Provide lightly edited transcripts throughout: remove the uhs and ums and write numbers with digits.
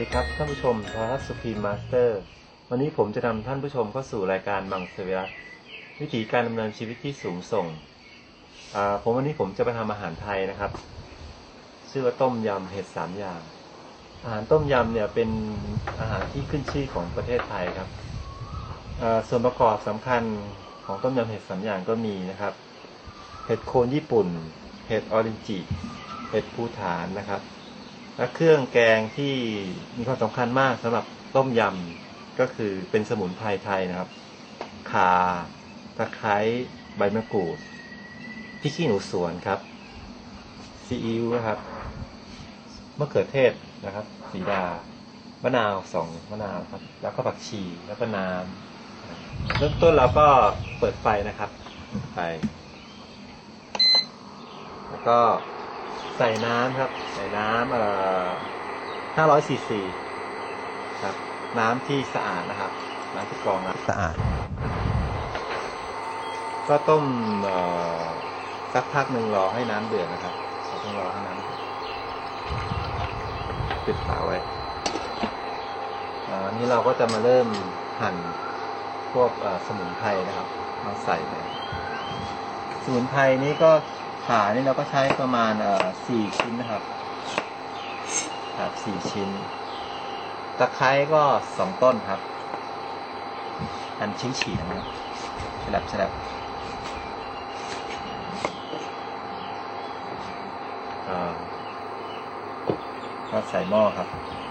ดีครับท่านผู้ชมทางสุพีมมาสเตอร์วันนี้ผมจะนำท่านผู้ชมเข้าสู่รายการมังสวิรัติวิถีการดำเนินชีวิตที่สูงส่งวันนี้ผมจะไปทำอาหารไทยนะครับชื่อว่าต้มยำเห็ด3อย่างอาหารต้มยำเนี่ยเป็นอาหารที่ขึ้นชื่อของประเทศไทยครับส่วนประกอบสำคัญของต้มยำเห็ด3อย่างก็มีนะครับเห็ดโคนญี่ปุ่นเห็ดออรินจิเห็ดภูฐานนะครับและเครื่องแกงที่มีความสำคัญมากสำหรับต้มยำก็คือเป็นสมุนไพรไทยนะครับข่าตะไคร้ใบมะกรูดพริกขี้หนูสวนครับซีอิ๊วนะครับมะเขือเทศนะครับสีดามะนาว2มะนาวครับแล้วก็ผักชีแล้วก็น้ำเริ่มต้นเราก็เปิดไฟนะครับไฟแล้วก็ใส่น้ำครับใส่น้ำ500 ซีซีครับน้ำที่สะอาดนะครับน้ำที่กรองน้ำสะอาดก็ต้มสักพักหนึ่งรอให้น้ำเดือดนะครับต้องรอให้น้ำปิดฝาไว้นี้เราก็จะมาเริ่มหั่นพวกสมุนไพรนะครับมาใส่ไปสมุนไพรนี้ก็ข่านี่เราก็ใช้ประมาณ4 ชิ้นนะครับ4 ชิ้นตะไคร้ก็2 ต้นครับหั่นชิ้นฉีกนะครับฉลับก็ใส่หม้อครับ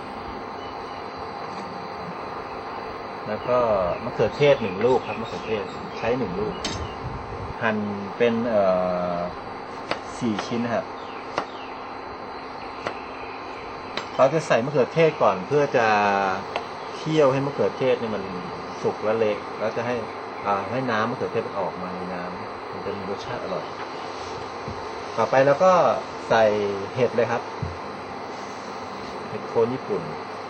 แล้วก็มะเขือเทศ1 ลูกครับมะเขือเทศใช้1 ลูกหั่นเป็น4 ชิ้นนะครับเราจะใส่มะเขือเทศก่อนเพื่อจะเคี่ยวให้มะเขือเทศนี่มันสุกและเละแล้วจะให้น้ำมะเขือเทศมันออกมาในน้ำมันจะมีรสชาติอร่อยต่อไปแล้วก็ใส่เห็ดเลยครับเห็ดโคนญี่ปุ่น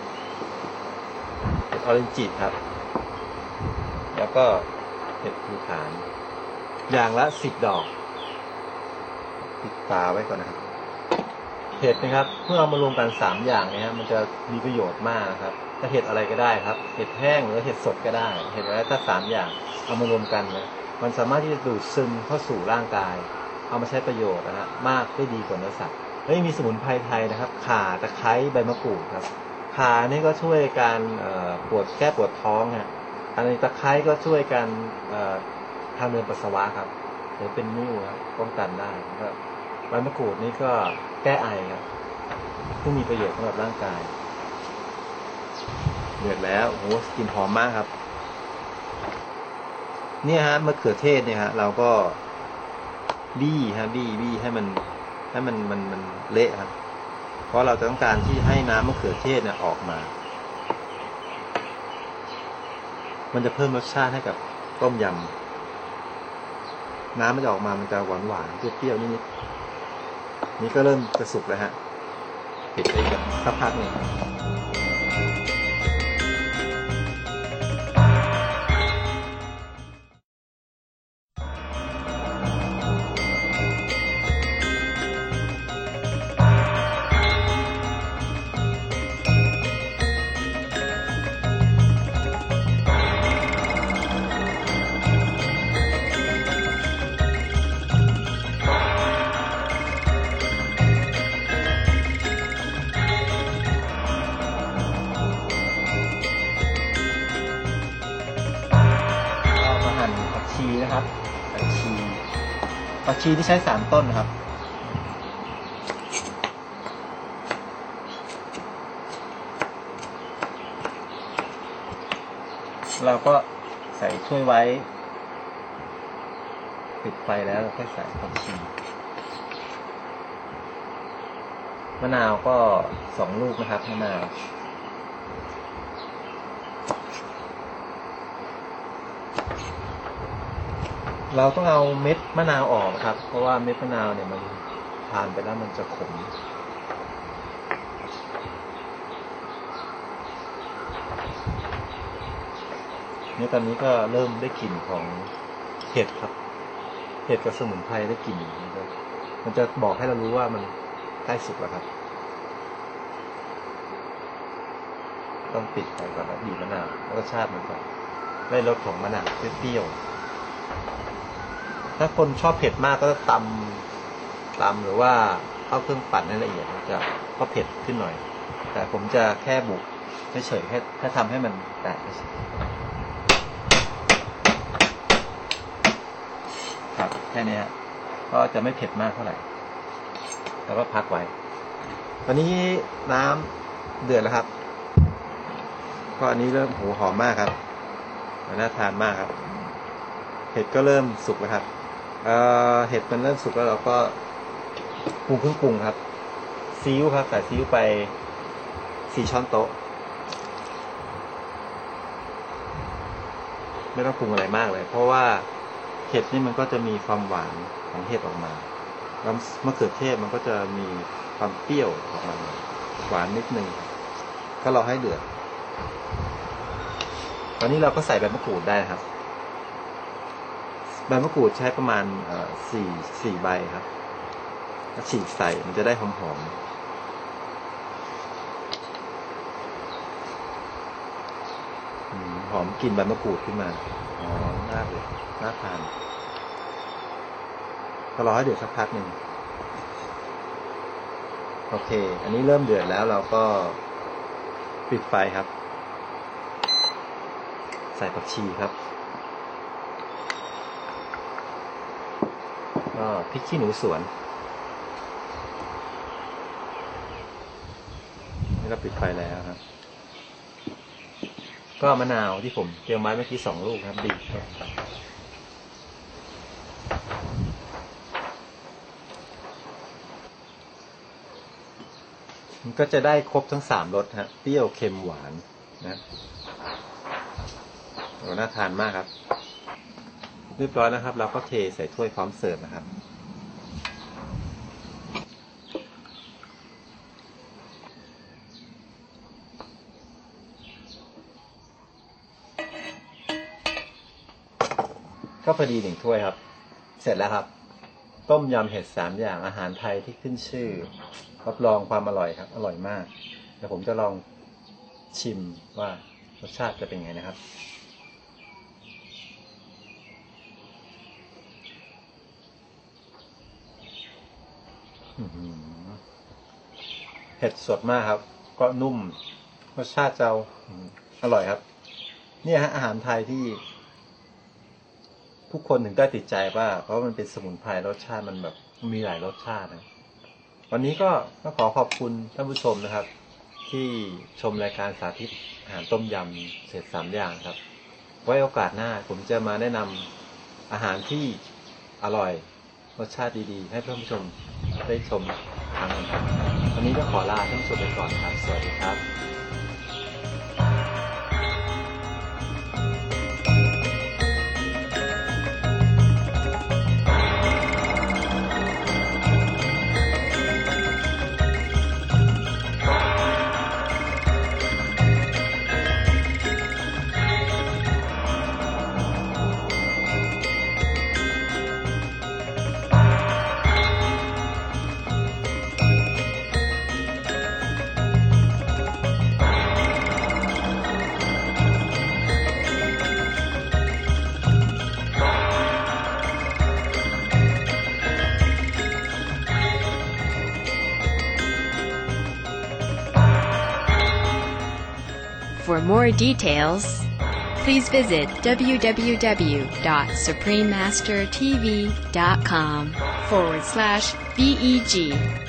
เห็ดออรินจิครับแล้วก็เห็ดภูฐานอย่างละ10 ดอกปิดฝาไว้ก่อนนะครับเห็ดนะครับเมื่อเอามารวมกัน3 อย่างนี้มันจะมีประโยชน์มากครับถ้าเห็ดอะไรก็ได้ครับเห็ดแห้งหรือเห็ดสดก็ได้เห็ดอะไรถ้า3 อย่างเอามารวมกันนะมันสามารถที่จะดูดซึมเข้าสู่ร่างกายเอามาใช้ประโยชน์นะมากได้ดีกว่าเนื้อสัตว์แล้วยังมีสมุนไพรไทยนะครับข่าตะไคร้ใบมะกรูดครับข่านี่ก็ช่วยการแก้ปวดท้องฮะอันนี้ตะไคร้ก็ช่วยการทางเดินปัสสาวะครับหรือเป็นนิ่วครับป้องกันได้ก็ใบมะกรูดนี่ก็แก้ไอครับที่มีประโยชน์สำหรับร่างกายเดือดแล้วโอ้กลิ่นหอมมากครับเนี่ยฮะมะเขือเทศเนี่ยฮะเราก็บี้ให้มันเละครับเพราะเราจะต้องการที่ให้น้ำมะเขือเทศเนี่ยออกมามันจะเพิ่มรสชาติให้กับต้มยำน้ำมันจะออกมามันจะหวานเปรี้ยวนิดๆนี่ก็เริ่มจะสุกแล้วฮะปิดไปอีกสักพักหนึ่งนะครับผักชีที่ใช้3 ต้นนะครับเราก็ใส่ถ้วยไว้ปิดไฟแล้วเราค่อยใส่ผักชีมะนาวก็2 ลูกนะครับมะนาวเราต้องเอาเม็ดมะนาวออกครับเพราะว่าเม็ดมะนาวเนี่ยมันทานไปแล้วมันจะขมเนี่ยตอนนี้ก็เริ่มได้กลิ่นของเห็ดครับเห็ดกับสมุนไพรได้กลิ่นมันจะบอกให้เรารู้ว่ามันใกล้สุกแล้วครับต้องปิดไฟก่อนแล้วบีบมะนาวแล้วรสชาติมันจะได้รสของมะนาวเปรี้ยวๆถ้าคนชอบเผ็ดมากก็ตำหรือว่าเข้าเครื่องปั่นให้ละเอียดจะก็เผ็ดขึ้นหน่อยแต่ผมจะแค่บุกเฉยๆแค่ทำให้มันแตกเฉยครับแค่นี้ฮะก็จะไม่เผ็ดมากเท่าไหร่แล้วก็พักไว้ตอนนี้น้ำเดือดแล้วครับก็อันนี้เริ่มหอมมากครับน่าทานมากครับเห็ดก็เริ่มสุกแล้วครับเห็ดมันเริ่มสุกแล้วเราก็ปรุงเครื่องปรุงครับซีอิ๊วครับใส่ซีอิ๊วไป4 ช้อนโต๊ะไม่ต้องปรุงอะไรมากเลยเพราะว่าเห็ดนี่มันก็จะมีความหวานของเห็ดออกมาแล้วมะเขือเทศมันก็จะมีความเปรี้ยวออกมาหวานนิดนึงก็รอให้เดือดตอนนี้เราก็ใส่ใบมะกรูดได้ครับใบมะกรูดใช้ประมาณ4 ใบครับก็ฉีกใส่มันจะได้หอมหอมกลิ่นใบมะกรูดขึ้นมาหอมมากเลยน่าทานก็รอให้เดือดสักพักหนึ่งโอเคอันนี้เริ่มเดือดแล้วเราก็ปิดไฟครับใส่ผักชีครับก็พริกขี้หนูสวนนี่เราปิดไฟแล้วครับก็มะนาวที่ผมเตรียมไว้เมื่อกี้2 ลูกครับบีบครับมันก็จะได้ครบทั้ง3 รสฮะเปรี้ยวเค็มหวานนะน่าทานมากครับเรียบร้อยนะครับเราก็เทใส่ถ้วยพร้อมเสิร์ฟนะครับก็พอดี1 ถ้วยครับเสร็จแล้วครับต้มยำเห็ด3 อย่างอาหารไทยที่ขึ้นชื่อรับรองความอร่อยครับอร่อยมากเดี๋ยวผมจะลองชิมว่ารสชาติจะเป็นไงนะครับเผ็ดสดมากครับก็นุ่มรสชาติจะอร่อยครับเนี่ยฮะอาหารไทยที่ทุกคนถึงได้ติดใจว่าเพราะมันเป็นสมุนไพรรสชาติมันแบบมีหลายรสชาตินะวันนี้ก็ขอขอบคุณท่านผู้ชมนะครับที่ชมรายการสาธิตอาหารต้มยำเสร็จ3 อย่างครับไว้โอกาสหน้าผมจะมาแนะนำอาหารที่อร่อยรสชาติดีๆให้ท่านผู้ชมได้ชมครั้งหนึ่งครับวันนี้ก็ขอลาท่านผู้ชมไปก่อนครับสวัสดีครับ For more details, please visit www.suprememastertv.com/VEG.